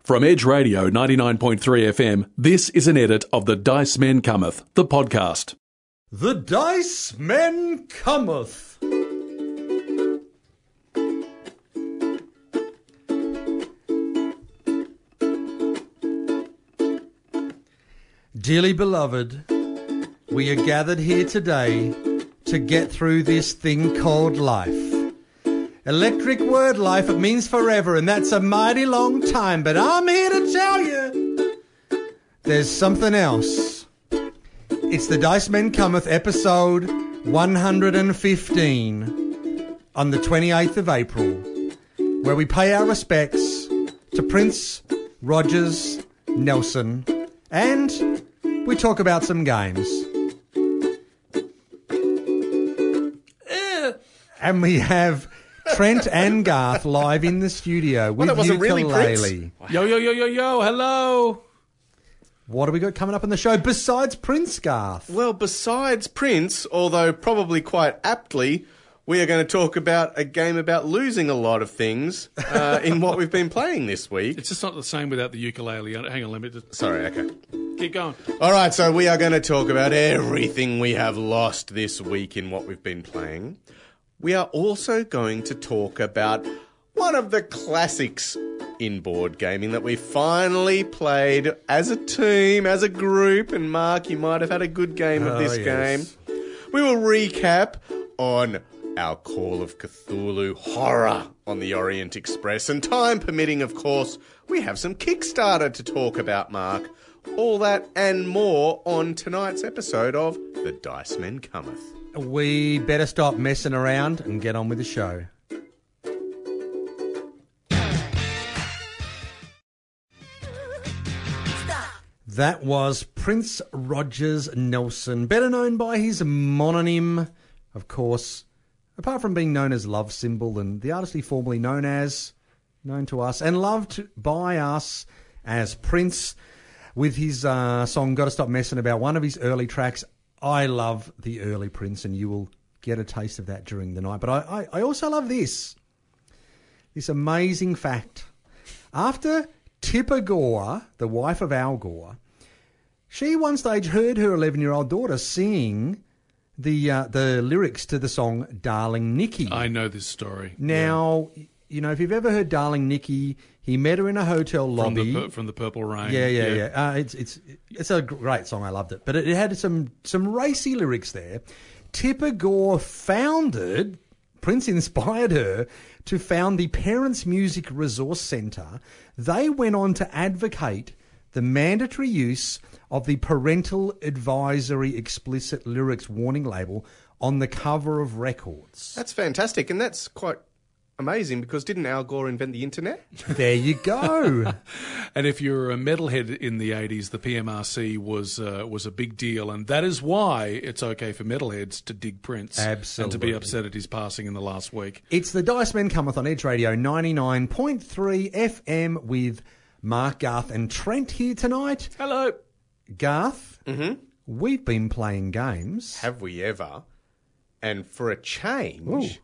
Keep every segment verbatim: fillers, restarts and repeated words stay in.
From Edge Radio ninety-nine point three F M, this is an edit of The Dice Men Cometh, the podcast. The Dice Men Cometh. Dearly beloved, we are gathered here today to get through this thing called life. Electric word life, it means forever, and that's a mighty long time, but I'm here to tell you there's something else. It's the Dice Men Cometh episode one hundred fifteen on the twenty-eighth of April, where we pay our respects to Prince Rogers Nelson, and we talk about some games. And we have Trent and Garth live in the studio with well, that wasn't really ukulele. Prince. Yo, yo, yo, yo, yo, hello. What have we got coming up on the show besides Prince, Garth? Well, besides Prince, although probably quite aptly, we are going to talk about a game about losing a lot of things uh, in what we've been playing this week. It's just not the same without the ukulele. Hang on, let me just... Sorry, okay. Keep going. All right, so we are going to talk about everything we have lost this week in what we've been playing. We are also going to talk about one of the classics in board gaming that we finally played as a team, as a group. And Mark, you might have had a good game of Oh, this yes. game. We will recap on our Call of Cthulhu horror on the Orient Express. And time permitting, of course, we have some Kickstarter to talk about, Mark. All that and more on tonight's episode of The Dice Men Cometh. We better stop messing around and get on with the show. That was Prince Rogers Nelson, better known by his mononym, of course, apart from being known as Love Symbol, and the artist he formerly known as, known to us, and loved by us as Prince, with his uh, song Gotta Stop Messing About, one of his early tracks. I love the early Prince, and you will get a taste of that during the night. But I, I, I also love this, this amazing fact. After Tipper Gore, the wife of Al Gore, she one stage heard her eleven-year-old daughter sing the uh, the lyrics to the song Darling Nikki. I know this story. Now, yeah. You know, if you've ever heard Darling Nikki, he met her in a hotel lobby. From the, from the Purple Rain. Yeah, yeah, yeah. yeah. Uh, it's it's it's a great song. I loved it. But it, it had some, some racy lyrics there. Tipper Gore founded, Prince inspired her to found the Parents Music Resource Centre. They went on to advocate the mandatory use of the Parental Advisory Explicit Lyrics Warning label on the cover of records. That's fantastic, and that's quite amazing, because didn't Al Gore invent the internet? There you go. And if you're a metalhead in the eighties, the P M R C was uh, was a big deal, and that is why it's okay for metalheads to dig Prince. Absolutely. And to be upset at his passing in the last week. It's the Dice Men Cometh on Edge Radio ninety-nine point three F M with Mark, Garth and Trent here tonight. Hello. Garth, Mm-hmm. we've been playing games. Have we ever? And for a change, Ooh.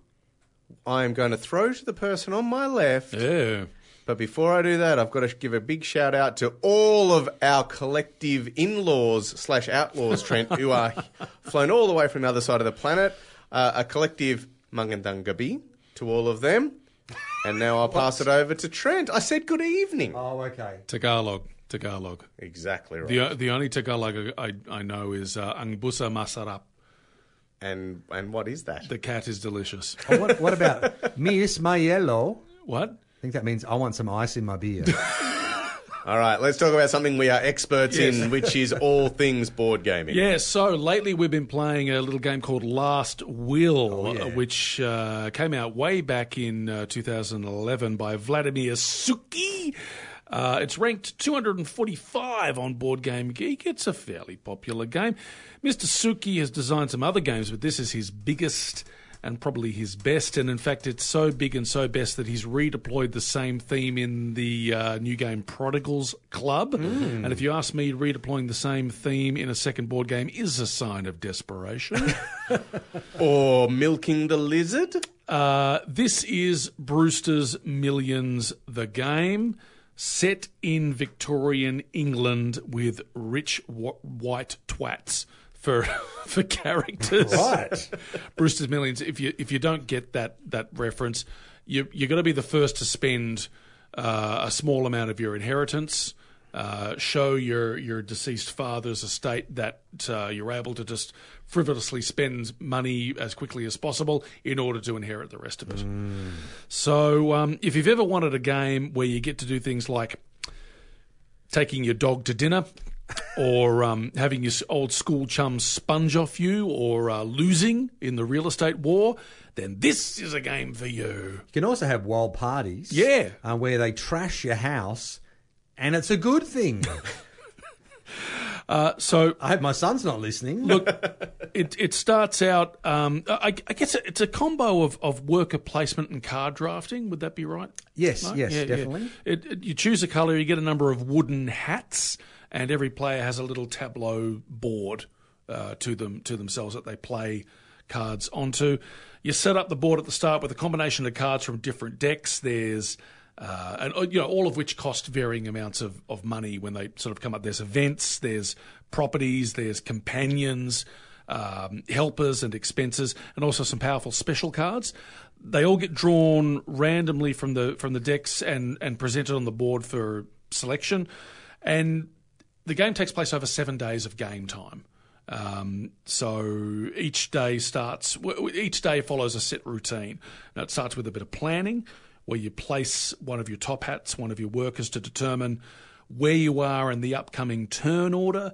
I am going to throw to the person on my left. Yeah. But before I do that, I've got to give a big shout out to all of our collective in-laws slash outlaws, Trent, who are flown all the way from the other side of the planet. Uh, a collective Mangandangabi to all of them. And now I'll pass it over to Trent. I said good evening. Oh, okay. Tagalog. Tagalog. Exactly right. The the only Tagalog I, I know is uh, Ang busa masarap. And and what is that? The cat is delicious. Oh, what, what about Miss My Yellow? What? I think that means I want some ice in my beer. All right, let's talk about something we are experts Yes. in, which is all things board gaming. Yeah, so lately we've been playing a little game called Last Will, Oh, yeah. uh, which uh, came out way back in uh, two thousand eleven by Vladimir Suki. Uh, it's ranked two hundred forty-five on Board Game Geek. It's a fairly popular game. Mister Suki has designed some other games, but this is his biggest and probably his best. And in fact, it's so big and so best that he's redeployed the same theme in the uh, new game Prodigals Club. Mm. And if you ask me, redeploying the same theme in a second board game is a sign of desperation. Or Milking the Lizard. Uh, this is Brewster's Millions, the game. set in Victorian England with rich w- white twats for for characters. Right. Brewster's Millions. If you if you don't get that that reference, you you're going to be the first to spend uh, a small amount of your inheritance. Uh, show your, your deceased father's estate that uh, you're able to just frivolously spend money as quickly as possible in order to inherit the rest of it. Mm. So um, if you've ever wanted a game where you get to do things like taking your dog to dinner or um, having your old school chum sponge off you or uh, losing in the real estate war, then this is a game for you. You can also have wild parties. Yeah. Uh, where they trash your house. And it's a good thing. uh, so I hope my son's not listening. Look, it it starts out. Um, I, I guess it's a combo of, of worker placement and card drafting. Would that be right? Yes, no? yes, yeah, definitely. Yeah. It, it, you choose a colour. You get a number of wooden hats, and every player has a little tableau board uh, to them to themselves that they play cards onto. You set up the board at the start with a combination of cards from different decks. There's Uh, and you know, all of which cost varying amounts of, of money when they sort of come up. There's events, there's properties, there's companions, um, helpers and expenses, and also some powerful special cards. They all get drawn randomly from the from the decks and, and presented on the board for selection. And the game takes place over seven days of game time. Um, so each day starts, each day follows a set routine. Now it starts with a bit of planning, where you place one of your top hats, one of your workers, to determine where you are in the upcoming turn order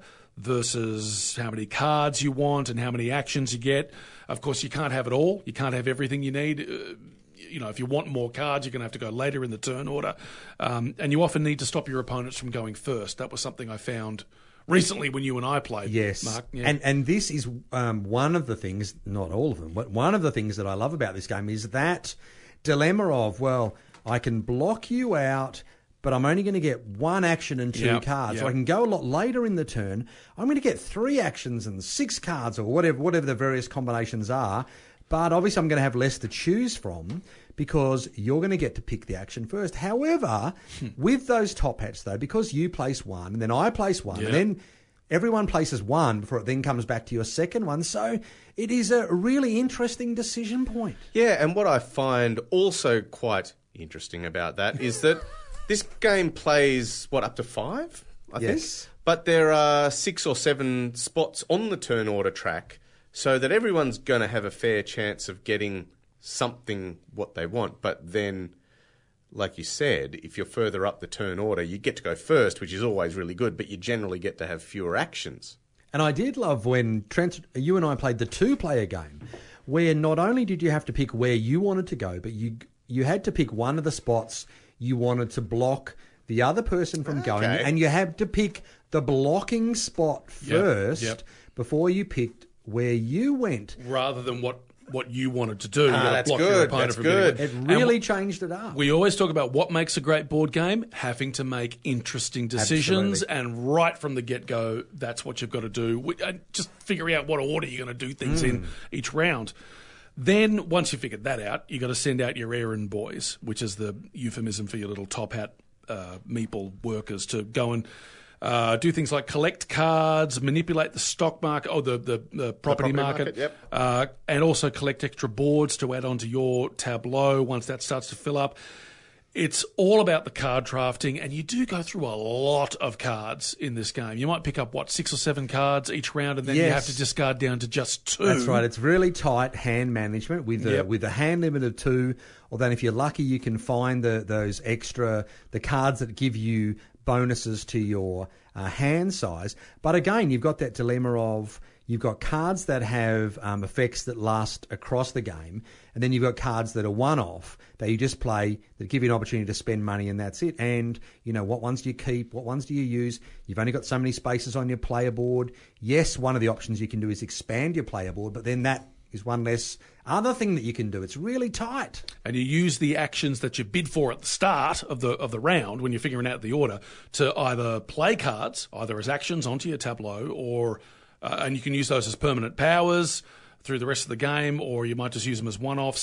versus how many cards you want and how many actions you get. Of course, you can't have it all. You can't have everything you need. Uh, you know, if you want more cards, you're going to have to go later in the turn order. Um, and you often need to stop your opponents from going first. That was something I found recently when you and I played, yes. Mark. Yeah. And and this is um, one of the things, not all of them, but one of the things that I love about this game is that dilemma of, well, I can block you out, but I'm only going to get one action and two yep, cards. yep. So I can go a lot later in the turn. I'm going to get three actions and six cards or whatever whatever the various combinations are. But obviously I'm going to have less to choose from because you're going to get to pick the action first. However, with those top hats, though, because you place one and then I place one yep. and then everyone places one before it then comes back to your second one. So it is a really interesting decision point. Yeah, and what I find also quite interesting about that is that this game plays, what, up to five, I yes. think? But there are six or seven spots on the turn order track so that everyone's going to have a fair chance of getting something what they want. But then, like you said, if you're further up the turn order, you get to go first, which is always really good, but you generally get to have fewer actions. And I did love when Trent, you and I played the two-player game, where not only did you have to pick where you wanted to go, but you you had to pick one of the spots you wanted to block the other person from Okay. going, and you had to pick the blocking spot first yep. before you picked where you went. Rather than what, what you wanted to do. You Ah, gotta that's block your good, opponent that's from good. getting It away. really And changed it up. we always talk about what makes a great board game, having to make interesting decisions, Absolutely. and right from the get-go, that's what you've got to do. We- and Just figuring out what order you're going to do things Mm. in each round. Then, once you figured that out, you've got to send out your errand boys, which is the euphemism for your little top hat uh, meeple workers, to go and uh, do things like collect cards, manipulate the stock market, or the, the, the property, property market, market, yep. uh, and also collect extra boards to add onto your tableau once that starts to fill up. It's all about the card drafting, and you do go through a lot of cards in this game. You might pick up, what, six or seven cards each round, and then you Yes. have to discard down to just two. That's right. It's really tight hand management with a, Yep. with a hand limit of two. Although if you're lucky, you can find the, those extra the cards that give you bonuses to your uh, hand size. But again, you've got that dilemma of you've got cards that have um, effects that last across the game, and then you've got cards that are one-off that you just play that give you an opportunity to spend money, and that's it. And, you know, what ones do you keep? What ones do you use? You've only got so many spaces on your player board. Yes, one of the options you can do is expand your player board, but then that is one less other thing that you can do. It's really tight. And you use the actions that you bid for at the start of the of the round when you're figuring out the order to either play cards, either as actions onto your tableau, or uh, and you can use those as permanent powers through the rest of the game, or you might just use them as one-offs.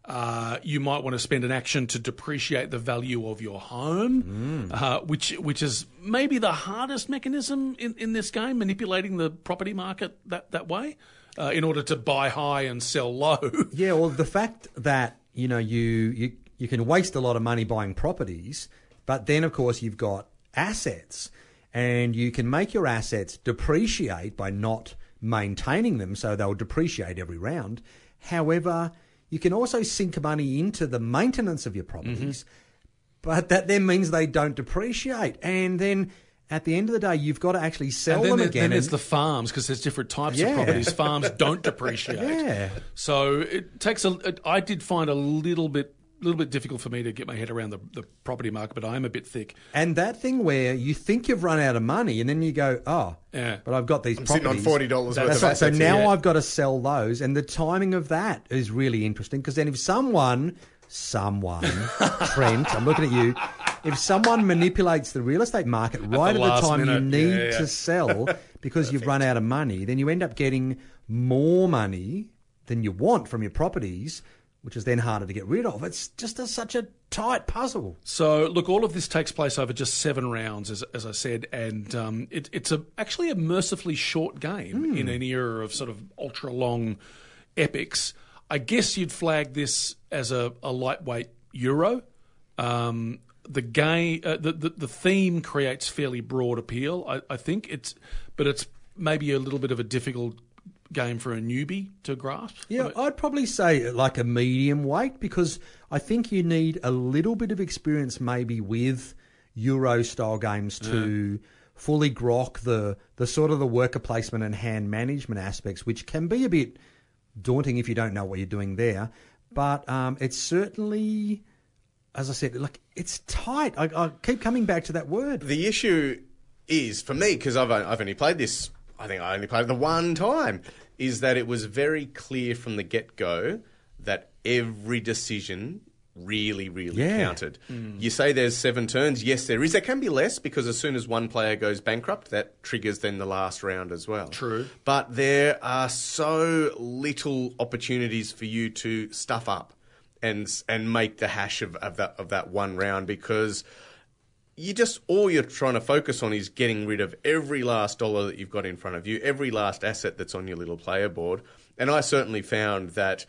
Uh, you might want to spend an action to depreciate the value of your home, mm. uh, which which is maybe the hardest mechanism in, in this game, manipulating the property market that, that way, uh, in order to buy high and sell low. Yeah, well, the fact that, you know, you, you, you can waste a lot of money buying properties, but then, of course, you've got assets, and you can make your assets depreciate by not maintaining them, so they'll depreciate every round. However, you can also sink money into the maintenance of your properties, mm-hmm. but that then means they don't depreciate. And then at the end of the day, you've got to actually sell and then them there, again. Then there's the farms, because there's different types yeah. of properties. Farms don't depreciate. Yeah. So it takes a. It, I did find a little bit. little bit difficult for me to get my head around the, the property market, but I am a bit thick. And that thing where you think you've run out of money, and then you go, oh, yeah. but I've got these I'm properties. sitting on forty dollars worth That's of right. assets. So now yeah. I've got to sell those, and the timing of that is really interesting, because then if someone, someone, Trent, I'm looking at you, if someone manipulates the real estate market right the at the last time you minute. need Yeah, yeah. to sell because you've run out of money, then you end up getting more money than you want from your properties, which is then harder to get rid of. It's just a, such a tight puzzle. So, look, all of this takes place over just seven rounds, as, as I said, and um, it, it's a, actually a mercifully short game mm. in an era of sort of ultra-long epics. I guess you'd flag this as a, a lightweight Euro. Um, the game, uh, the, the the theme creates fairly broad appeal, I, I think. It's, but it's maybe a little bit of a difficult game for a newbie to grasp. Yeah, I'd probably say like a medium weight, because I think you need a little bit of experience maybe with Euro-style games to yeah. fully grok the, the sort of the worker placement and hand management aspects, which can be a bit daunting if you don't know what you're doing there. But um, it's certainly, as I said, like it's tight. I, I keep coming back to that word. The issue is, for me, because I've, I've only played this, I think I only played it the one time, is that it was very clear from the get-go that every decision really, really yeah. counted. Mm. You say there's seven turns. Yes, there is. There can be less, because as soon as one player goes bankrupt, that triggers then the last round as well. True. But there are so little opportunities for you to stuff up and and make the hash of, of that of that one round, because you just, all you're trying to focus on is getting rid of every last dollar that you've got in front of you, every last asset that's on your little player board. And I certainly found that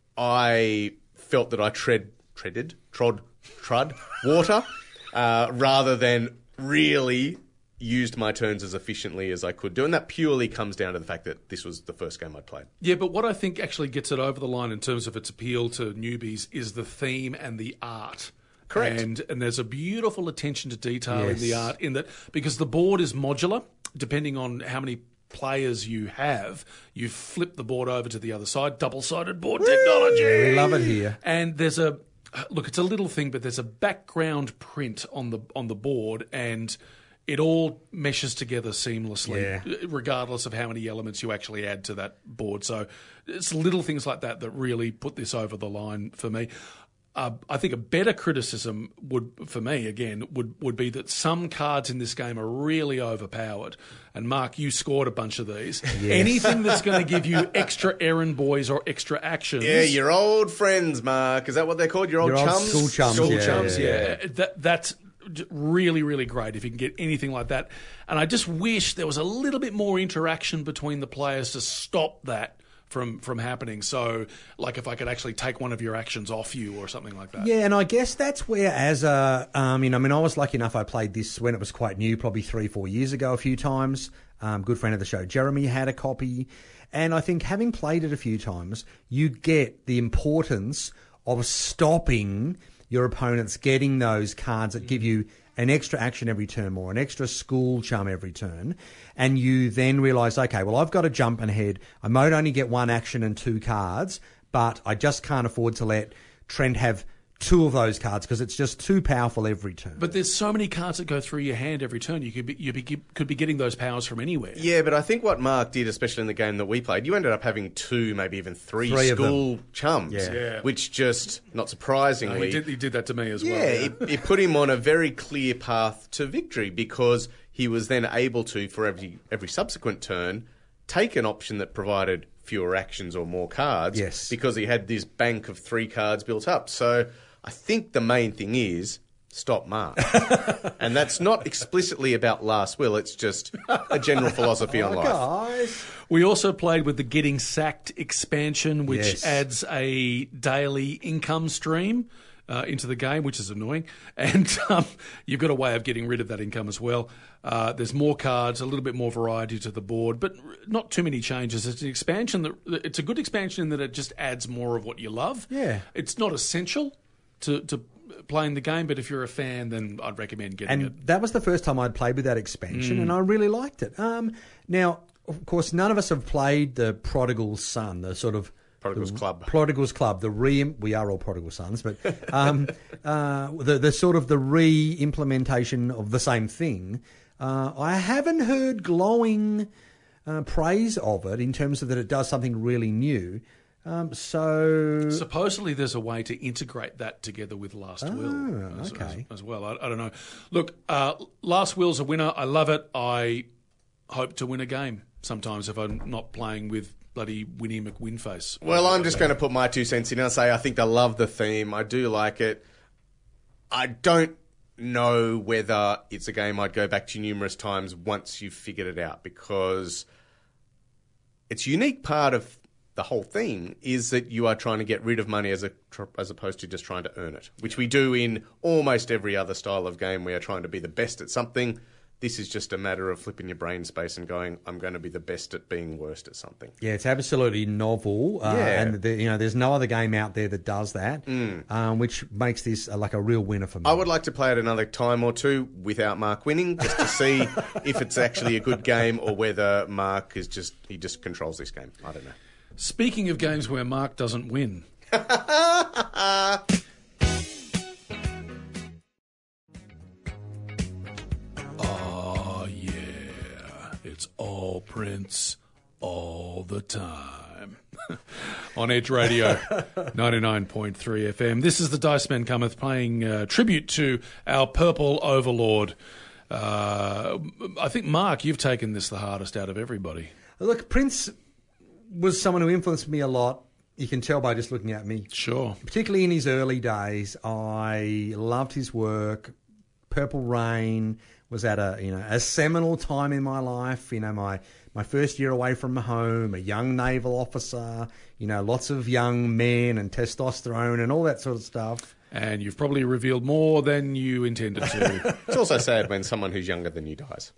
I felt that I tread, treaded, trod, trud water, uh, rather than really used my turns as efficiently as I could do. And that purely comes down to the fact that this was the first game I'd played. Yeah, but what I think actually gets it over the line in terms of its appeal to newbies is the theme and the art. Correct. And and there's a beautiful attention to detail Yes. in the art, in that, because the board is modular, depending on how many players you have, you flip the board over to the other side, double-sided board technology. We love it here. And there's a, look, it's a little thing, but there's a background print on the on the board, and it all meshes together seamlessly, Yeah. regardless of how many elements you actually add to that board. So it's little things like that that really put this over the line for me. Uh, I think a better criticism would, for me, again, would, would be that some cards in this game are really overpowered. And Mark, you scored a bunch of these. Yes. Anything that's going to give you extra errand boys or extra actions. Yeah, your old friends, Mark. Is that what they're called? Your old Your old chums? school chums, School yeah, chums, yeah, yeah. yeah. That, that's really, really great if you can get anything like that. And I just wish there was a little bit more interaction between the players to stop that from from happening. So, like, if I could actually take one of your actions off you or something like that. Yeah, and I guess that's where, as a, um, you know, I mean, I was lucky enough, I played this when it was quite new, probably three, four years ago a few times. Um, good friend of the show, Jeremy, had a copy. And I think having played it a few times, you get the importance of stopping your opponents getting those cards that give you an extra action every turn more, an extra school chum every turn, and you then realise, okay, well, I've got to jump ahead. I might only get one action and two cards, but I just can't afford to let Trent have two of those cards because it's just too powerful every turn. But there's so many cards that go through your hand every turn. You could be, you be, could be getting those powers from anywhere. Yeah, but I think what Mark did, especially in the game that we played, you ended up having two, maybe even three, Three of school chums, Yeah. Yeah. which just, not No, surprisingly... he, did, he did that to me as Yeah, well. Yeah. it, it put him on a very clear path to victory because he was then able to, for every every subsequent turn, take an option that provided fewer actions or more cards. Yes. Because he had this bank of three cards built up. So I think the main thing is stop Mark. And that's not explicitly about Last Will. It's just a general philosophy on Oh, life. guys. We also played with the Getting Sacked expansion, which Yes. adds a daily income stream uh, into the game, which is annoying. And um, you've got a way of getting rid of that income as well. Uh, there's more cards, a little bit more variety to the board, but not too many changes. It's an expansion that it's a good expansion in that it just adds more of what you love. Yeah. It's not essential to, to playing the game, but if you're a fan, then I'd recommend getting And it. that was the first time I'd played with that expansion, Mm. and I really liked it. Um, now, of course, none of us have played the Prodigal Son, the sort of Prodigal's the Club. Prodigal's Club. The re we are all prodigal sons, but um, uh, the the sort of the re-implementation of the same thing. Uh, I haven't heard glowing uh, praise of it in terms of that it does something really new. Um, so Supposedly, there's a way to integrate that together with Last Will as, okay. as, as well. I, I don't know. Look, uh, Last Will's a winner. I love it. I hope to win a game sometimes if I'm not playing with bloody Winnie McWinface. Well, I'm just going to put my two cents in and say I think I love the theme. I do like it. I don't know whether it's a game I'd go back to numerous times once you've figured it out, because its unique part of the whole theme is that you are trying to get rid of money as a as opposed to just trying to earn it, which we do in almost every other style of game. We are trying to be the best at something. This is just a matter of flipping your brain space and going, I'm going to be the best at being worst at something. yeah, it's absolutely novel, uh, Yeah. and the, you know, there's no other game out there that does that, Mm. um, which makes this uh, like a real winner for me. I would like to play it another time or two without Mark winning, just to see if it's actually a good game or whether Mark is just he just controls this game. I don't know. Speaking of games where Mark doesn't win, oh yeah, it's all Prince all the time. On Edge Radio, ninety-nine point three F M. This is the Dice Man Cometh playing uh, tribute to our Purple Overlord. Uh, I think, Mark, you've taken this the hardest out of everybody. Look, Prince was someone who influenced me a lot. You can tell by just looking at me. Sure. Particularly in his early days, I loved his work. Purple Rain was at a you know a seminal time in my life. You know, my my first year away from home, a young naval officer. You know, lots of young men and testosterone and all that sort of stuff. And you've probably revealed more than you intended to. It's also sad when someone who's younger than you dies.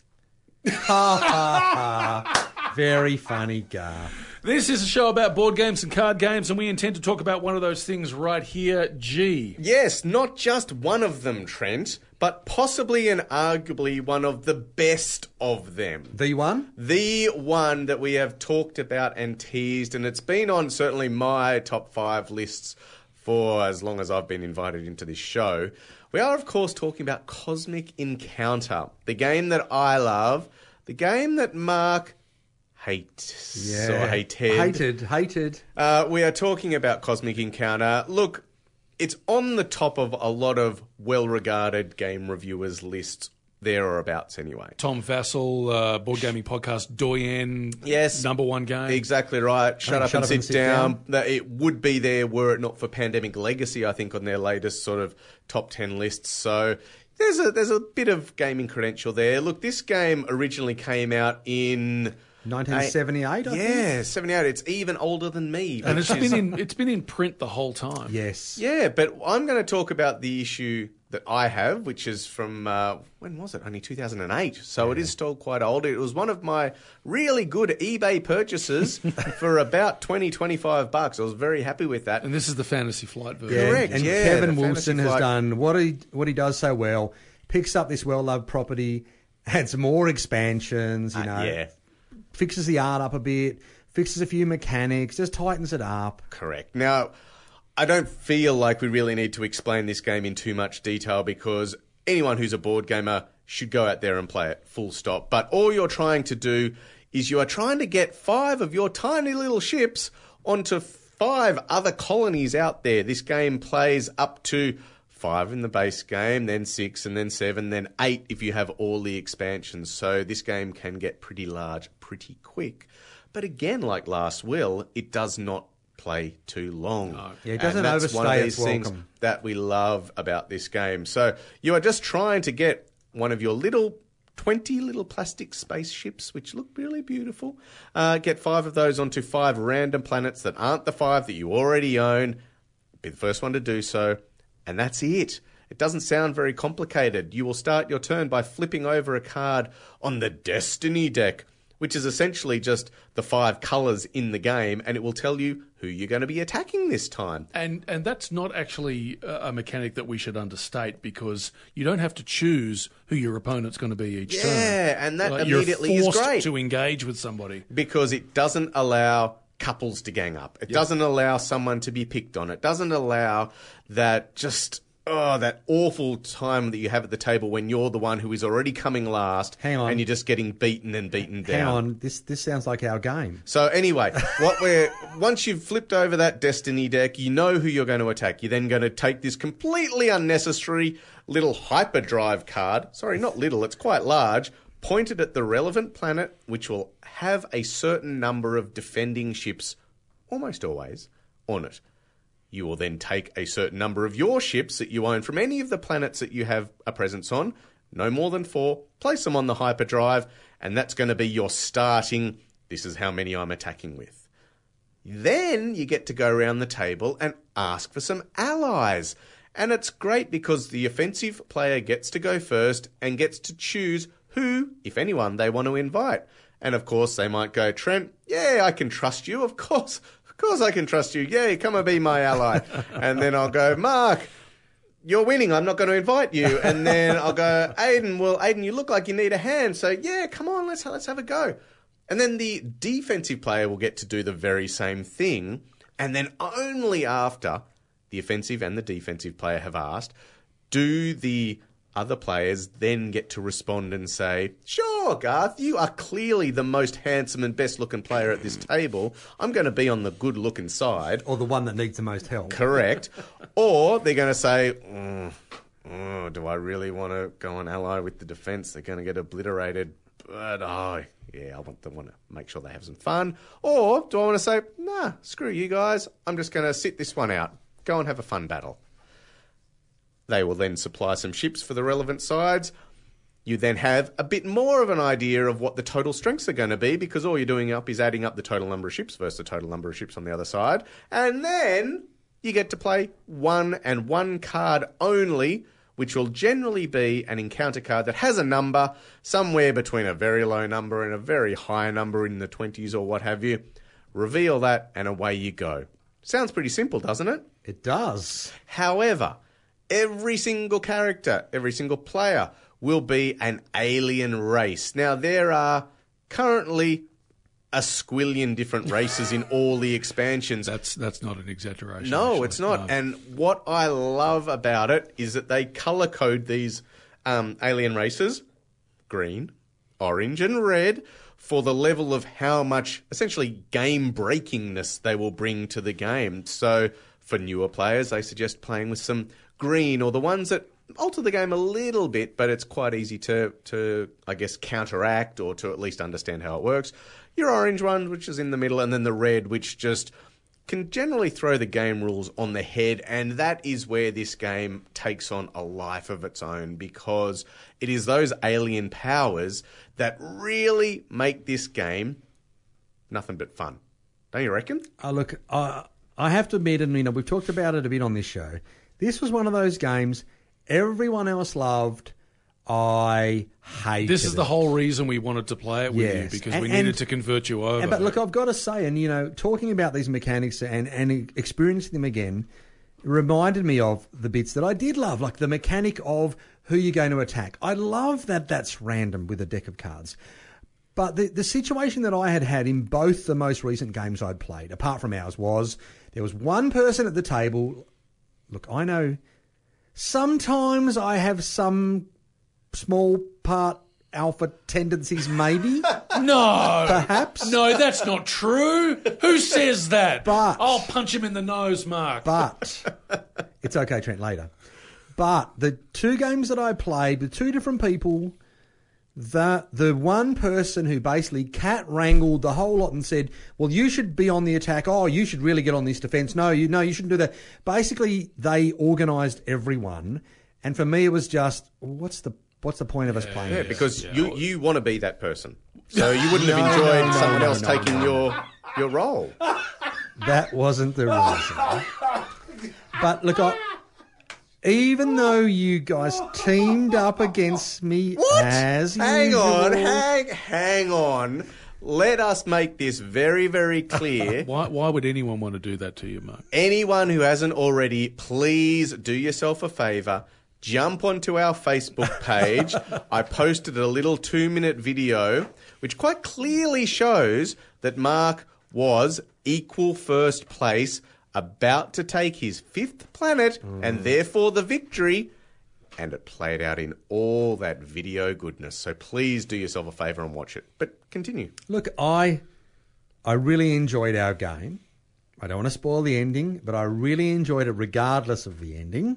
Ha ha ha! Very funny, Gar. This is a show about board games and card games, and we intend to talk about one of those things right here, G. Yes, not just one of them, Trent, but possibly and arguably one of the best of them. The one? The one that we have talked about and teased, and it's been on certainly my top five lists for as long as I've been invited into this show. We are, of course, talking about Cosmic Encounter, the game that I love, the game that Mark hates or hated. Hated, hated. Uh, we are talking about Cosmic Encounter. Look, it's on the top of a lot of well-regarded game reviewers' lists, there or abouts anyway. Tom Vassell, uh, board gaming podcast, doyen, Yes. number one game. Exactly right. Shut, Oh, up, shut and up sit and sit down. down. That it would be there were it not for Pandemic Legacy, I think, on their latest sort of top ten lists. So there's a there's a bit of gaming credential there. Look, this game originally came out in nineteen seventy-eight, I think. yeah, seventy-eight. It's even older than me. And which it's is- been in it's been in print the whole time. Yes. Yeah, but I'm going to talk about the issue that I have, which is from, uh, when was it? Only two thousand eight. So it is still quite old. It was one of my really good eBay purchases for about twenty, twenty-five bucks. I was very happy with that. And this is the Fantasy Flight version. Yeah, Correct, And yeah, Kevin the Wilson Fantasy has Flight- done what he what he does so well. Picks up this well-loved property, adds more expansions. You Uh, know, yeah, fixes the art up a bit, fixes a few mechanics, just tightens it up. correct. Now, I don't feel like we really need to explain this game in too much detail because anyone who's a board gamer should go out there and play it, full stop. But all you're trying to do is you are trying to get five of your tiny little ships onto five other colonies out there. This game plays up to five in the base game, then six, and then seven, then eight if you have all the expansions. So this game can get pretty large pretty quick. But again, like Last Will, it does not play too long. No. Yeah, it doesn't and that's one of overstay these its things welcome. that we love about this game. So you are just trying to get one of your little twenty little plastic spaceships, which look really beautiful. Uh, get five of those onto five random planets that aren't the five that you already own. Be the first one to do so. And that's it. It doesn't sound very complicated. You will start your turn by flipping over a card on the Destiny deck, which is essentially just the five colours in the game, and it will tell you who you're going to be attacking this time. And and that's not actually a a mechanic that we should understate, because you don't have to choose who your opponent's going to be each turn. Yeah, and that Like, immediately you're is forced great. to engage with somebody. Because it doesn't allow couples to gang up. It Yep. doesn't allow someone to be picked on. It doesn't allow that just, oh, that awful time that you have at the table when you're the one who is already coming last. Hang on. And you're just getting beaten and beaten down. Hang on, this this sounds like our game. So anyway, what we're once you've flipped over that Destiny deck, you know who you're going to attack. You're then going to take this completely unnecessary little hyperdrive card. Sorry, not little, it's quite large. Point it at the relevant planet, which will have a certain number of defending ships, almost always, on it. You will then take a certain number of your ships that you own from any of the planets that you have a presence on, no more than four, place them on the hyperdrive, and that's going to be your starting, this is how many I'm attacking with. Then you get to go around the table and ask for some allies. And it's great because the offensive player gets to go first and gets to choose who, if anyone, they want to invite. And of course, they might go, Trent, yeah, I can trust you. Of course, of course I can trust you. Yeah, come and be my ally. And then I'll go, Mark, you're winning. I'm not going to invite you. And then I'll go, Aiden, well, Aiden, you look like you need a hand. So yeah, come on, let's let's have a go. And then the defensive player will get to do the very same thing. And then only after the offensive and the defensive player have asked, do the other players then get to respond and say, sure, Garth, you are clearly the most handsome and best-looking player at this table. I'm going to be on the good-looking side. Or the one that needs the most help. Correct. Or they're going to say, mm, oh, do I really want to go and ally with the defence? They're going to get obliterated. But, oh, yeah, I want them want to make sure they have some fun. Or do I want to say, nah, screw you guys. I'm just going to sit this one out. Go and have a fun battle. They will then supply some ships for the relevant sides. You then have a bit more of an idea of what the total strengths are going to be, because all you're doing up is adding up the total number of ships versus the total number of ships on the other side. And then you get to play one and one card only, which will generally be an encounter card that has a number somewhere between a very low number and a very high number in the twenties or what have you. Reveal that and away you go. Sounds pretty simple, doesn't it? It does. However, every single character, every single player will be an alien race. Now, there are currently a squillion different races in all the expansions. That's that's not an exaggeration. No, actually. it's not. No. And what I love about it is that they colour code these um, alien races, green, orange and red, for the level of how much, essentially, game-breakingness they will bring to the game. So, for newer players, they suggest playing with some green, or the ones that alter the game a little bit, but it's quite easy to, to, I guess, counteract or to at least understand how it works. Your orange one, which is in the middle, and then the red, which just can generally throw the game rules on the head, and that is where this game takes on a life of its own, because it is those alien powers that really make this game nothing but fun. Don't you reckon? Uh, look, I I have to admit, and you know, we've talked about it a bit on this show. This was one of those games everyone else loved. I hated This is it. the whole reason we wanted to play it with Yes. you, because And- we needed and- to convert you over. And, but look, I've got to say, and you know, talking about these mechanics and, and experiencing them again reminded me of the bits that I did love, like the mechanic of who you're going to attack. I love that that's random with a deck of cards. But the, the situation that I had had in both the most recent games I'd played, apart from ours, was there was one person at the table. Look, I know sometimes I have some small part alpha tendencies, maybe. no, Perhaps. no, that's not true. Who says that? But- I'll punch him in the nose, Mark. But it's okay, Trent, later. But the two games that I played with two different people, the the one person who basically cat wrangled the whole lot and said, well, you should be on the attack. Oh, you should really get on this defence. No, you no, you shouldn't do that. Basically, they organised everyone. And for me, it was just, what's the what's the point of us playing Yeah, this? because Yeah. you, you want to be that person. So you wouldn't have No, enjoyed no, no, someone no, else no, taking no. your your role. That wasn't the reason. But look, I, even though you guys teamed up against me What? as hang usual, on, hang, hang on. Let us make this very, very clear. Why, why would anyone want to do that to you, Mark? Anyone who hasn't already, please do yourself a favour. Jump onto our Facebook page. I posted a little two-minute video which quite clearly shows that Mark was equal first place, about to take his fifth planet and therefore the victory. And it played out in all that video goodness. So please do yourself a favour and watch it. But continue. look, I I really enjoyed our game. I don't want to spoil the ending, but I really enjoyed it regardless of the ending.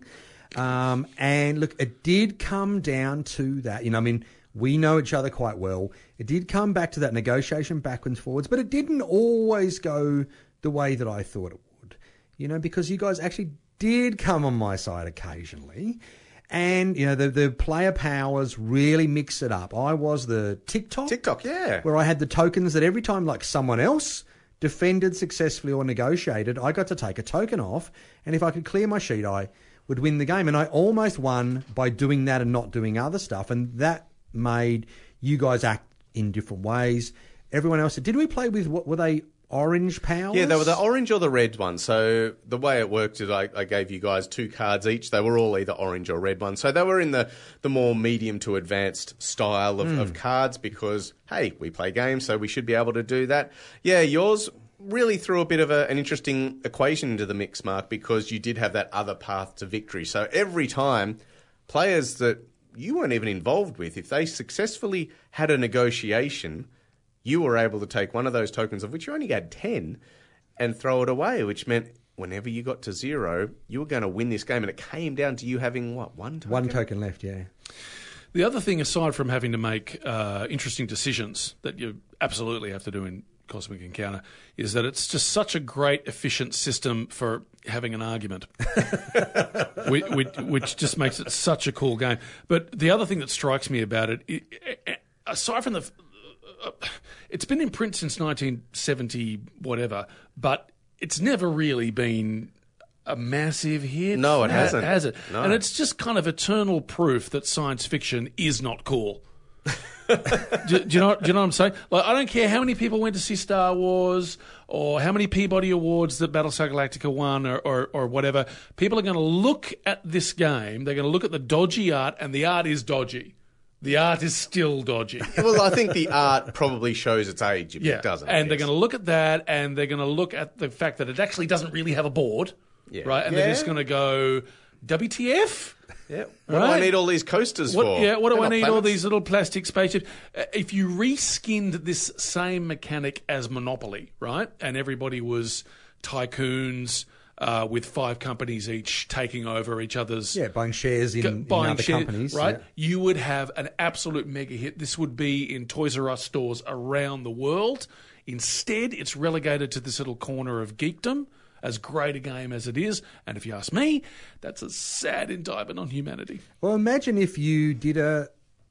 Um, and look, it did come down to that. You know, I mean, we know each other quite well. It did come back to that negotiation backwards, forwards, but it didn't always go the way that I thought it would. You know, because you guys actually did come on my side occasionally. And, you know, the, the player powers really mix it up. I was the TikTok. TikTok, yeah. Where I had the tokens that every time, like, someone else defended successfully or negotiated, I got to take a token off. And if I could clear my sheet, I would win the game. And I almost won by doing that and not doing other stuff. And that made you guys act in different ways. Everyone else, did we play with, what were they, orange powers? Yeah, they were the orange or the red one. So the way it worked is I, I gave you guys two cards each. They were all either orange or red ones. So they were in the, the more medium to advanced style of, mm. of cards because, hey, we play games, so we should be able to do that. Yeah, yours really threw a bit of a, an interesting equation into the mix, Mark, because you did have that other path to victory. So every time players that you weren't even involved with, if they successfully had a negotiation, you were able to take one of those tokens, of which you only had ten, and throw it away, which meant whenever you got to zero, you were going to win this game. And it came down to you having, what, one token? One token left, yeah. The other thing, aside from having to make uh, interesting decisions that you absolutely have to do in Cosmic Encounter, is that it's just such a great, efficient system for having an argument, which, which, which just makes it such a cool game. But the other thing that strikes me about it, it aside from the... Uh, it's been in print since nineteen seventy, whatever, but it's never really been a massive hit. No, it ha- hasn't. Has it? No. And it's just kind of eternal proof that science fiction is not cool. do, do you know? Do you know what I'm saying? Like, I don't care how many people went to see Star Wars or how many Peabody Awards that Battlestar Galactica won or, or, or whatever. People are going to look at this game. They're going to look at the dodgy art, and the art is dodgy. The art is still dodgy. Well, I think the art probably shows its age if Yeah, it doesn't. and they're yes. going to look at that, and they're going to look at the fact that it actually doesn't really have a board, Yeah. right? And Yeah. they're just going to go, W T F? Yeah. What do I Right? need all these coasters What, for? yeah, what do They're I not need all planets. these little plastic spaceships? Uh, If you reskinned this same mechanic as Monopoly, right, and everybody was tycoons uh, with five companies each taking over each other's... Yeah, buying shares in, in buying other share- companies. right? Yeah. You would have an absolute mega hit. This would be in Toys R Us stores around the world. Instead, it's relegated to this little corner of geekdom, as great a game as it is. And if you ask me, that's a sad indictment on humanity. Well, imagine if you did a,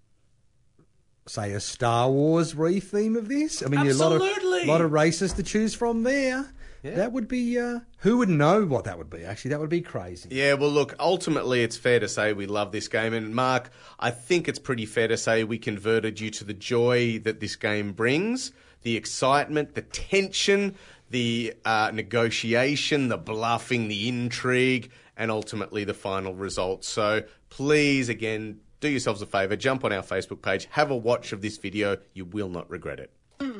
say, a Star Wars re-theme of this. I mean, Absolutely. a lot of, lot of races to choose from there. Yeah. That would be... Uh, who would know what that would be, actually? That would be crazy. Yeah, well, look, ultimately it's fair to say we love this game. And, Mark, I think it's pretty fair to say we converted you to the joy that this game brings, the excitement, the tension, the uh, negotiation, the bluffing, the intrigue, and ultimately the final result. So please, again, do yourselves a favour, jump on our Facebook page, have a watch of this video. You will not regret it.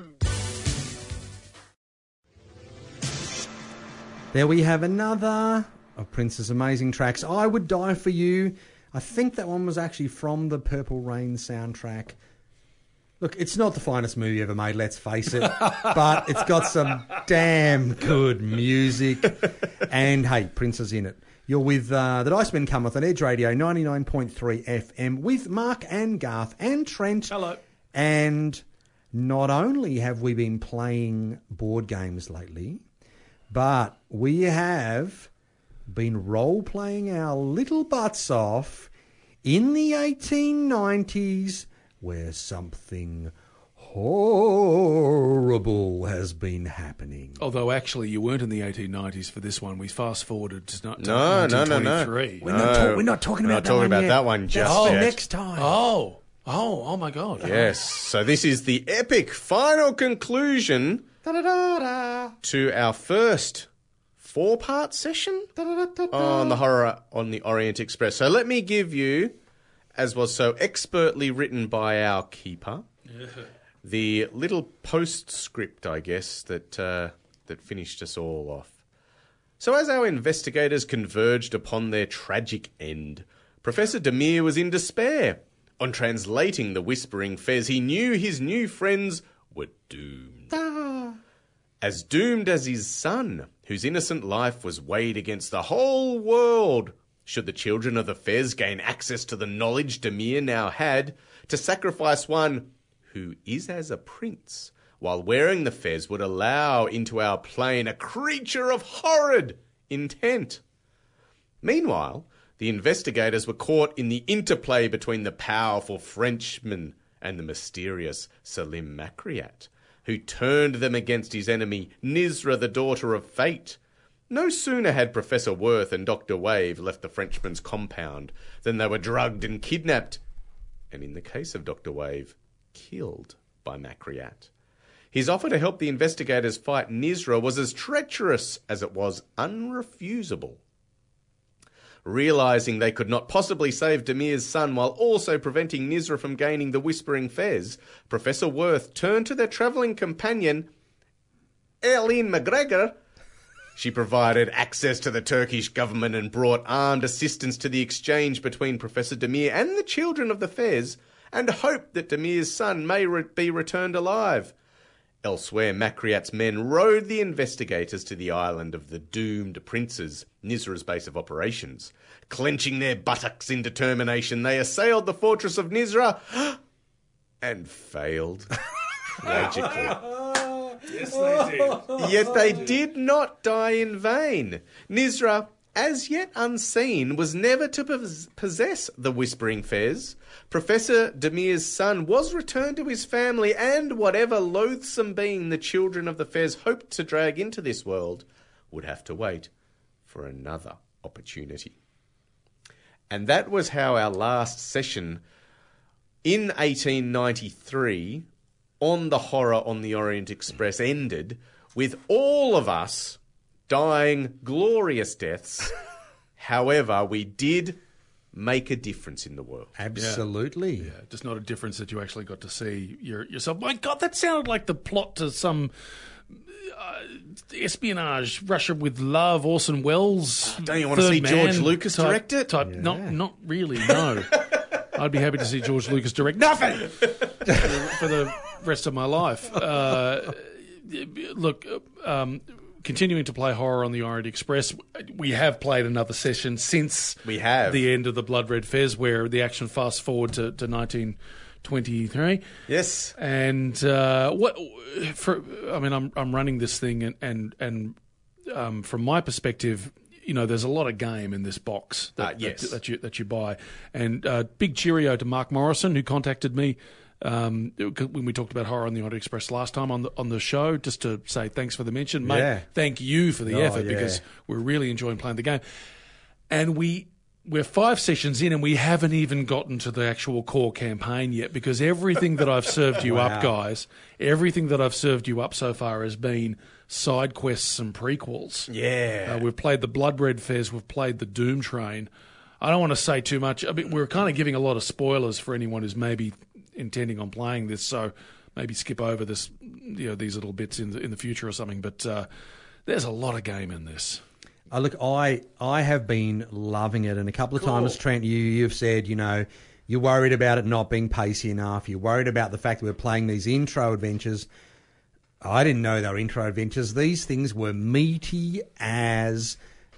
There we have another of Prince's amazing tracks. I Would Die For You. I think that one was actually from the Purple Rain soundtrack. Look, it's not the finest movie ever made, let's face it, but it's got some damn good music. And, hey, Prince is in it. You're with uh, the Dice Men Cometh on Edge Radio ninety-nine point three F M with Mark and Garth and Trent. Hello. And not only have we been playing board games lately, but we have been role-playing our little butts off in the eighteen nineties where something horrible has been happening. Although, actually, you weren't in the eighteen nineties for this one. We fast-forwarded to, to No, no, no, no. nineteen twenty-three. We're not, talk- we're not talking We're about not talking that about one yet. that one just That's yet. next time. Oh, oh, oh my God. Yes. So this is the epic final conclusion Da-da-da-da. to our first four-part session on the horror on the Orient Express. So let me give you, as was so expertly written by our keeper, the little postscript, I guess, that uh, that finished us all off. So as our investigators converged upon their tragic end, Professor Demir was in despair. On translating the Whispering Fez, he knew his new friends were doomed. Ah. As doomed as his son, whose innocent life was weighed against the whole world. Should the children of the Fez gain access to the knowledge Demir now had, to sacrifice one who is as a prince, while wearing the Fez would allow into our plane a creature of horrid intent. Meanwhile, the investigators were caught in the interplay between the powerful Frenchman and the mysterious Salim Makriat, who turned them against his enemy, Nizra, the daughter of fate. No sooner had Professor Worth and Doctor Wave left the Frenchman's compound than they were drugged and kidnapped, and in the case of Doctor Wave, killed by Makriat. His offer to help the investigators fight Nizra was as treacherous as it was unrefusable. Realising they could not possibly save Demir's son while also preventing Nizra from gaining the Whispering Fez, Professor Worth turned to their travelling companion, Eileen McGregor. She provided access to the Turkish government and brought armed assistance to the exchange between Professor Demir and the children of the Fez, and hoped that Demir's son may re- be returned alive. Elsewhere, Makriat's men rowed the investigators to the island of the doomed princes, Nizra's base of operations. Clenching their buttocks in determination, they assailed the fortress of Nizra and failed tragically. Yes, they did. Yet they did not die in vain. Nizra, as yet unseen, was never to pos- possess the Whispering Fez. Professor Demir's son was returned to his family, and whatever loathsome being the children of the Fez hoped to drag into this world would have to wait for another opportunity. And that was how our last session in eighteen ninety-three on the horror on the Orient Express ended, with all of us dying glorious deaths. However, we did make a difference in the world. Absolutely. Yeah, just not a difference that you actually got to see your, yourself. My God, that sounded like the plot to some uh, espionage, Russia with Love, Orson Welles. Don't you want to see George Lucas type, direct it? Type, Yeah. Not, not really, no. I'd be happy to see George Lucas direct nothing for the rest of my life. Uh, look, um, continuing to play horror on the Orient Express, we have played another session since We have. the end of the Blood Red Fez, where the action fast forward to, to nineteen twenty-three. Yes. And uh, what for? I mean, I'm I'm running this thing, and and and um, from my perspective, you know, there's a lot of game in this box that, Uh, yes. that, that you that you buy. And uh, big cheerio to Mark Morrison, who contacted me um, when we talked about horror on the Orient Express last time on the on the show, just to say thanks for the mention, mate. Yeah. Thank you for the Oh, effort, yeah. because we're really enjoying playing the game. And we. We're five sessions in and we haven't even gotten to the actual core campaign yet, because everything that I've served you Wow. up, guys, everything that I've served you up so far has been side quests and prequels. Yeah. Uh, we've played the Blood Red Fez, we've played the Doom Train. I don't want to say too much. I mean, we're kind of giving a lot of spoilers for anyone who's maybe intending on playing this, so maybe skip over this, you know, these little bits in the, in the future or something. But uh, there's a lot of game in this. Uh, look, I I have been loving it, and a couple of Cool. times, Trent, you you've said, you know, You're worried about it not being pacey enough. You're worried about the fact that we're playing these intro adventures. I didn't know they were intro adventures. These things were meaty as,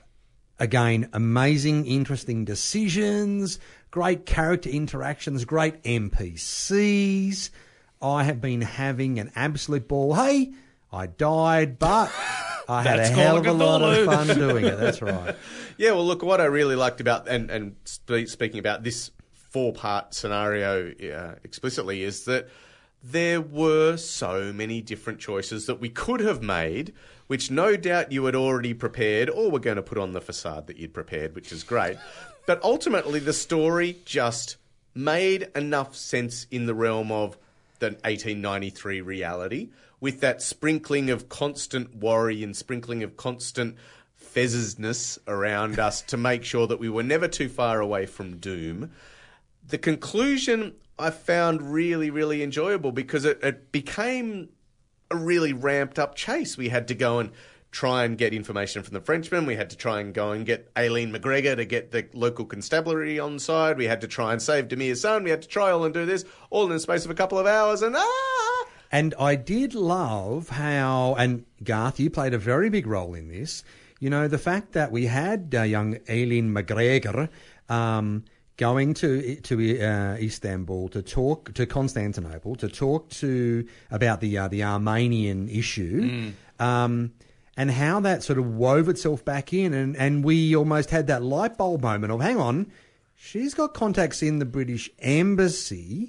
again, amazing, interesting decisions, great character interactions, great N P Cs. I have been having an absolute ball. Hey, I died, but I had a hell of a lot of fun doing it. That's right. Yeah, well, look, what I really liked about, and, and spe- speaking about this four-part scenario uh, explicitly, is that there were so many different choices that we could have made, which no doubt you had already prepared or were going to put on the facade that you'd prepared, which is great. But ultimately, the story just made enough sense in the realm of the eighteen ninety-three reality, with that sprinkling of constant worry and sprinkling of constant fezzesness around us to make sure that we were never too far away from doom. The conclusion I found really, really enjoyable because it, it became a really ramped up chase. We had to go and try and get information from the Frenchman. We had to try and go and get Aileen McGregor to get the local constabulary on side. We had to try and save Demir's son. We had to try all and do this all in the space of a couple of hours. And ah! And I did love how, and Garth, you played a very big role in this. You know, the fact that we had uh, young Aileen McGregor um, going to to uh, Istanbul to talk to Constantinople to talk to about the uh, the Armenian issue, mm. um, and how that sort of wove itself back in, and, and we almost had that light bulb moment of, hang on, she's got contacts in the British Embassy,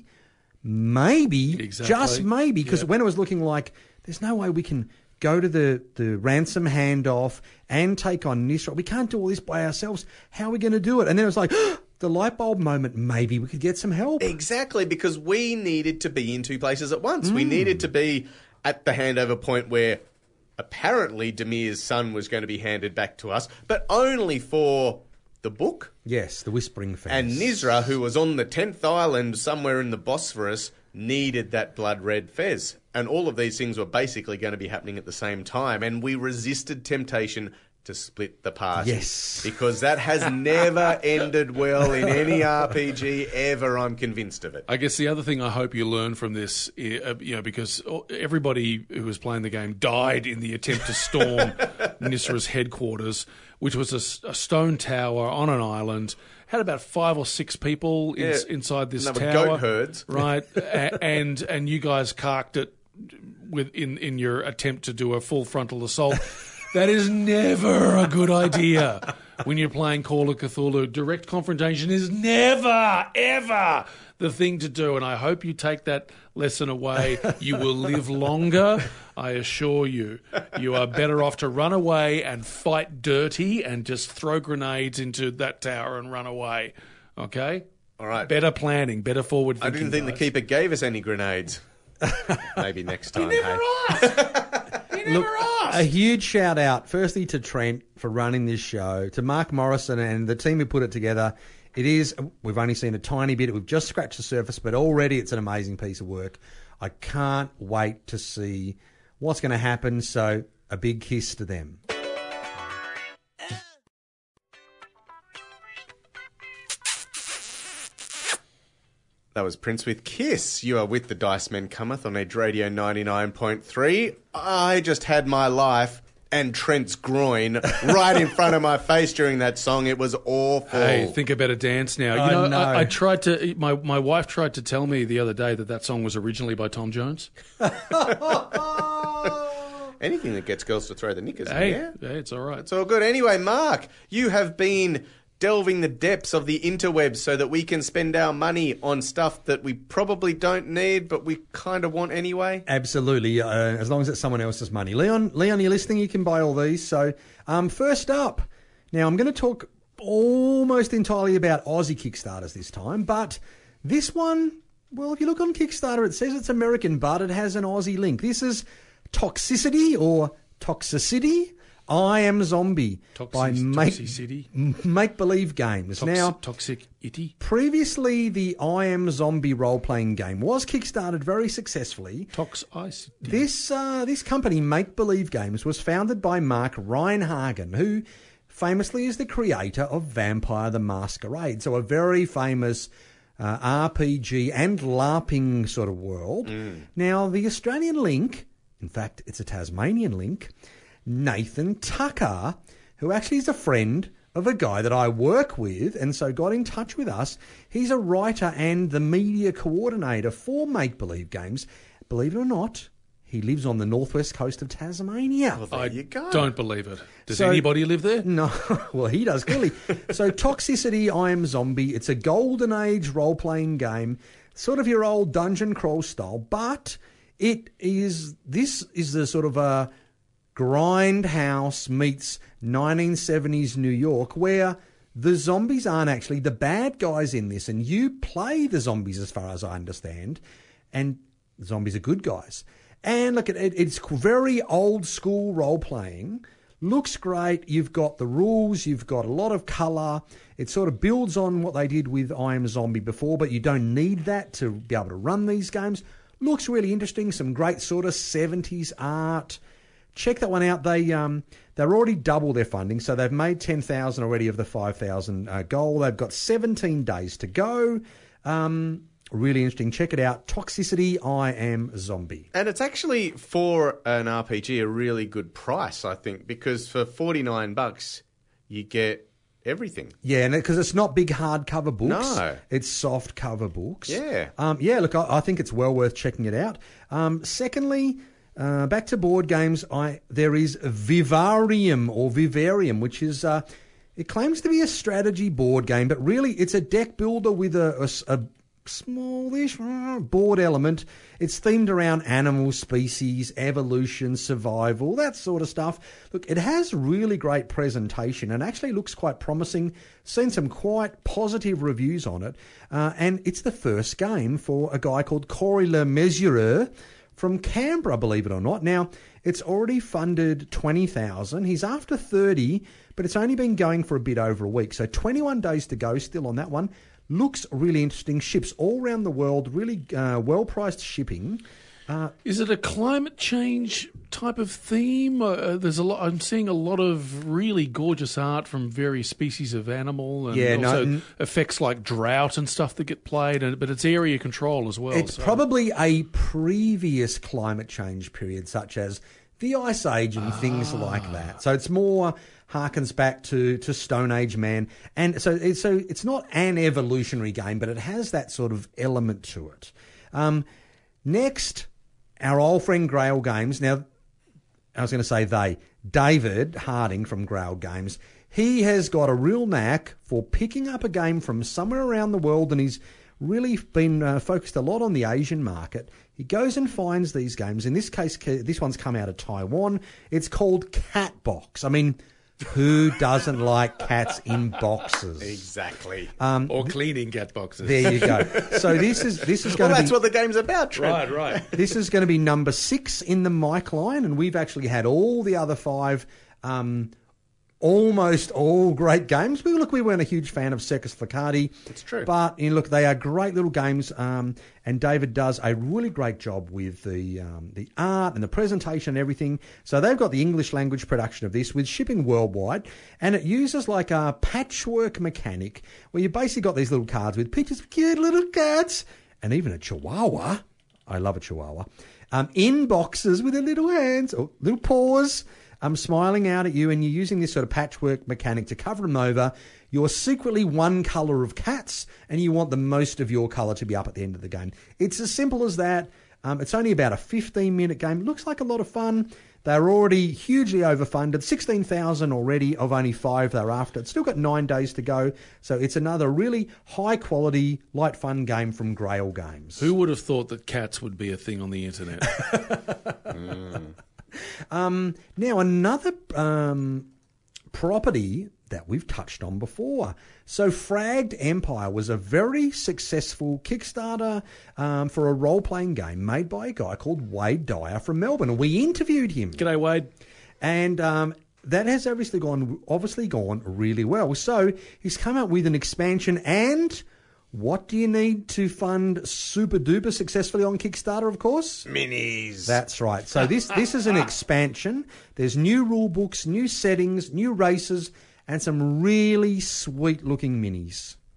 maybe, exactly. just maybe, because yep. when it was looking like there's no way we can go to the, the ransom handoff and take on Nusra. We can't do all this by ourselves. How are we going to do it? And then it was like, the light bulb moment, maybe we could get some help. Exactly, because we needed to be in two places at once. Mm. We needed to be at the handover point where apparently Demir's son was going to be handed back to us, but only for the book. Yes, the Whispering Fence. And Nizra, who was on the tenth island somewhere in the Bosphorus, needed that blood red fez. And all of these things were basically going to be happening at the same time. And we resisted temptation to split the party. Yes. Because that has never ended well in any R P G ever, I'm convinced of it. I guess the other thing I hope you learn from this, uh, you know, because everybody who was playing the game died in the attempt to storm Nisra's headquarters, which was a, a stone tower on an island, had about five or six people in, Yeah. inside this Another tower. goat herds. Right, a, and and you guys carked it with in, in your attempt to do a full frontal assault. That is never a good idea when you're playing Call of Cthulhu. Direct confrontation is never, ever the thing to do. And I hope you take that lesson away. You will live longer, I assure you. You are better off to run away and fight dirty and just throw grenades into that tower and run away. Okay? All right. Better planning, better forward thinking. I didn't think guys. the keeper gave us any grenades. Maybe next time. He never hey. asked. He never Look, asked. a huge shout out, firstly to Trent for running this show, to Mark Morrison and the team who put it together. It is, we've only seen a tiny bit, we've just scratched the surface, but already it's an amazing piece of work. I can't wait to see what's going to happen, so a big kiss to them. That was Prince with Kiss. You are with the Dice Men Cometh on Edge Radio ninety-nine point three. I just had my life and Trent's groin right in front of my face during that song. It was awful. Hey, think about a dance now. You I know, know. I, I tried to. My my wife tried to tell me the other day that that song was originally by Tom Jones. Anything that gets girls to throw the knickers Hey, in, yeah? hey, it's all right. It's all good. Anyway, Mark, you have been delving the depths of the interwebs so that we can spend our money on stuff that we probably don't need, but we kind of want anyway. Absolutely, uh, as long as it's someone else's money. Leon, Leon, you're listening, you can buy all these. So um, first up, now I'm going to talk almost entirely about Aussie Kickstarters this time, but this one, well, if you look on Kickstarter, it says it's American, but it has an Aussie link. This is Toxicity or Toxicity. I Am Zombie Toxic, by Make, Toxicity. Make Believe Games. Tox, now, Toxic Itty. previously the I Am Zombie role-playing game was kickstarted very successfully. Tox Ice. This uh, this company, Make Believe Games, was founded by Mark Reinhagen, who famously is the creator of Vampire the Masquerade. So a very famous uh, R P G and LARPing sort of world. Mm. Now, the Australian link, in fact, it's a Tasmanian link, Nathan Tucker, who actually is a friend of a guy that I work with, and so got in touch with us. He's a writer and the media coordinator for Make Believe Games. Believe it or not, he lives on the northwest coast of Tasmania. Well, there I you go. don't believe it. Does So- anybody live there? No, well, he does, clearly. So Toxicity, I Am Zombie. It's a golden age role-playing game, sort of your old dungeon crawl style, but it is, this is the sort of a grindhouse meets nineteen seventies New York, where the zombies aren't actually the bad guys in this, and you play the zombies as far as I understand, and the zombies are good guys. And look, it, it's very old school role playing. Looks great. You've got the rules. You've got a lot of colour. It sort of builds on what they did with I Am Zombie before, but you don't need that to be able to run these games. Looks really interesting. Some great sort of seventies art. Check that one out. They um they're already double their funding, so they've made ten thousand already of the five thousand uh, goal. They've got seventeen days to go. Um, really interesting. Check it out. Toxicity, I Am Zombie. And it's actually, for an R P G, a really good price, I think, because for forty-nine bucks, you get everything. Yeah, and because it's not big hardcover books. No. It's soft cover books. Yeah. Um, yeah, look, I, I think it's well worth checking it out. Um, secondly, uh, back to board games, I there is Vivarium or Vivarium, which is... Uh, it claims to be a strategy board game, but really it's a deck builder with a, a, a smallish board element. It's themed around animal species, evolution, survival, that sort of stuff. Look, it has really great presentation and actually looks quite promising. Seen some quite positive reviews on it. Uh, and it's the first game for a guy called Corey Le Mesureur from Canberra, believe it or not. Now, it's already funded twenty thousand dollars. He's after thirty, but it's only been going for a bit over a week. So twenty-one days to go still on that one. Looks really interesting. Ships all around the world, really uh, well-priced shipping. Uh, Is it a climate change type of theme? Uh, there's a lot. I'm seeing a lot of really gorgeous art from various species of animal, and Yeah, no, also n- effects like drought and stuff that get played. And, but it's area control as well. it's so- probably a previous climate change period, such as the Ice Age and things like that. So it's more harkens back to, to Stone Age man. And so it's, so it's not an evolutionary game, but it has that sort of element to it. Um, next, our old friend Grail Games. Now, I was going to say they. David Harding from Grail Games. He has got a real knack for picking up a game from somewhere around the world, and he's really been uh, focused a lot on the Asian market. He goes and finds these games. In this case, this one's come out of Taiwan. It's called Catbox. I mean, who doesn't like cats in boxes? Exactly. or cleaning cat boxes. There you go. So this is this is well, going to that's be what the game's about, Trent. Right, right. this is going to be number six in the Mike line, and we've actually had all the other five. Um, Almost all great games. We look, we weren't a huge fan of Circus Flaccardi. It's true. But you know, look, they are great little games, um, and David does a really great job with the um, the art and the presentation and everything. So they've got the English language production of this with shipping worldwide, and it uses like a patchwork mechanic where you basically got these little cards with pictures of cute little cats and even a chihuahua. I love a chihuahua. Um, in boxes with their little hands or little paws. I'm smiling out at you, and you're using this sort of patchwork mechanic to cover them over. You're secretly one colour of cats, and you want the most of your colour to be up at the end of the game. It's as simple as that. Um, it's only about a fifteen-minute game. Looks like a lot of fun. They're already hugely overfunded. sixteen thousand already of only five they're after. It's still got nine days to go. So it's another really high-quality, light, fun game from Grail Games. Who would have thought that cats would be a thing on the internet? mm. Um, now, another um, property that we've touched on before. So Fragged Empire was a very successful Kickstarter um, for a role-playing game made by a guy called Wade Dyer from Melbourne. And we interviewed him. G'day, Wade. And um, that has obviously gone, obviously gone really well. So he's come out with an expansion, and... what do you need to fund super duper successfully on Kickstarter, of course? Minis. That's right. So this this is an expansion. There's new rule books, new settings, new races, and some really sweet looking minis.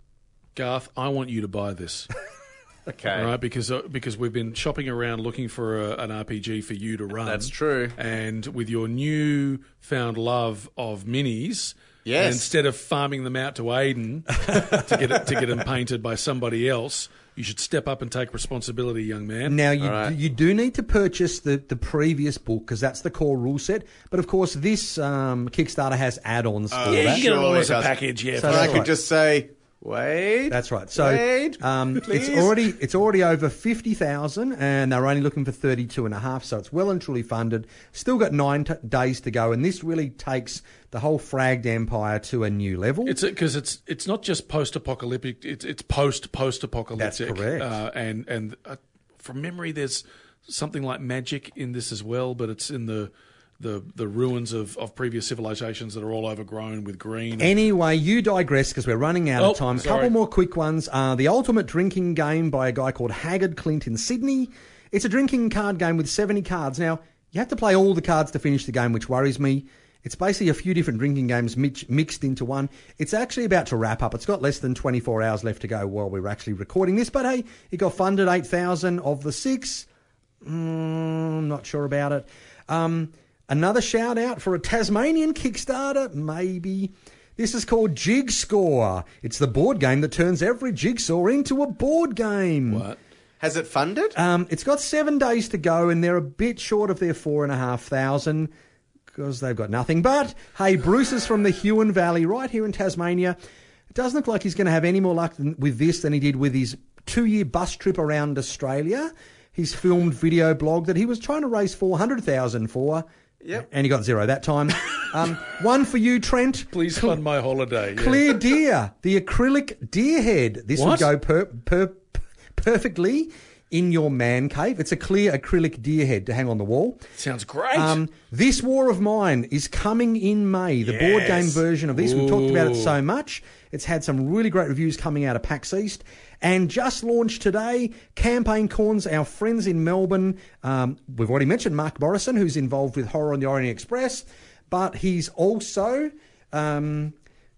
Garth, I want you to buy this. Okay. All right, because uh, because we've been shopping around looking for a, an R P G for you to run. That's true. And with your new found love of minis, Yes. instead of farming them out to Aiden to get it, to get them painted by somebody else, you should step up and take responsibility, young man. Now, you, right. you do need to purchase the, the previous book because that's the core rule set. But, of course, this um, Kickstarter has add-ons for yeah, that. you get it all Surely as a does. package. Yeah, So And for I that's could right. just say, wait. That's right. So Wait, um, it's please. already it's already over fifty thousand, and they're only looking for thirty two and a half. So it's well and truly funded. Still got nine t- days to go, and this really takes the whole Fragged Empire to a new level. It's because it's it's not just post-apocalyptic; it's it's post post-apocalyptic. That's correct. Uh, and and uh, from memory, there's something like magic in this as well, but it's in the the the ruins of, of previous civilizations that are all overgrown with green. Anyway, you digress because we're running out Oh, of time. A sorry. couple more quick ones. Uh, the Ultimate Drinking Game by a guy called Haggard Clint in Sydney. It's a drinking card game with seventy cards. Now, you have to play all the cards to finish the game, which worries me. It's basically a few different drinking games mix, mixed into one. It's actually about to wrap up. It's got less than twenty-four hours left to go while we're actually recording this. But hey, it got funded eight thousand of the six. Mm, I'm not sure about it. Um... Another shout out for a Tasmanian Kickstarter, maybe. This is called Jigscore. It's the board game that turns every jigsaw into a board game. What? Has it funded? Um, it's got seven days to go, and they're a bit short of their four and a half thousand because they've got nothing. But hey, Bruce is from the Huon Valley, right here in Tasmania. It doesn't look like he's going to have any more luck than, with this than he did with his two-year bus trip around Australia. He's filmed video blog that he was trying to raise four hundred thousand for. Yep. And he got zero that time. Um, one for you, Trent. Please fund my holiday. Yeah. Clear Deer, the acrylic deer head. This What? would go per, per, perfectly in your man cave. It's a clear acrylic deer head to hang on the wall. Sounds great. Um, This War of Mine is coming in May, the board game Yes. version of this. We've talked about it Ooh. so much. It's had some really great reviews coming out of PAX East. And just launched today, Campaign Corns, our friends in Melbourne. Um, we've already mentioned Mark Morrison, who's involved with Horror on the Orient Express, but he's also, um,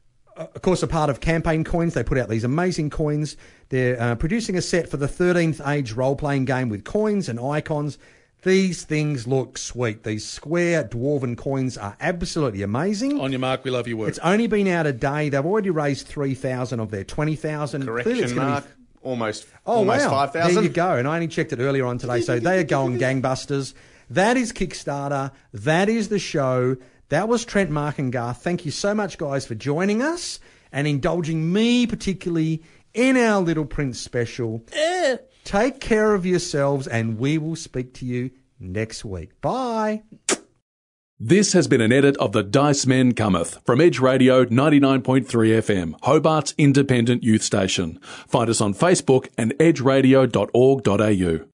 of course, a part of Campaign Coins. They put out these amazing coins. They're uh, producing a set for the thirteenth Age role-playing game with coins and icons. These things look sweet. These square dwarven coins are absolutely amazing. On your mark, we love your work. It's only been out a day. They've already raised three thousand of their twenty thousand. Correction mark. Almost, Oh, almost wow. five There you thousand. go. And I only checked it earlier on today. So they are going gangbusters. That is Kickstarter. That is the show. That was Trent, Mark and Garth. Thank you so much, guys, for joining us and indulging me particularly in our Little Prince special. Eh. Take care of yourselves, and we will speak to you next week. Bye. This has been an edit of The Dice Men Cometh from Edge Radio ninety-nine point three F M, Hobart's independent youth station. Find us on Facebook and edge radio dot org dot a u.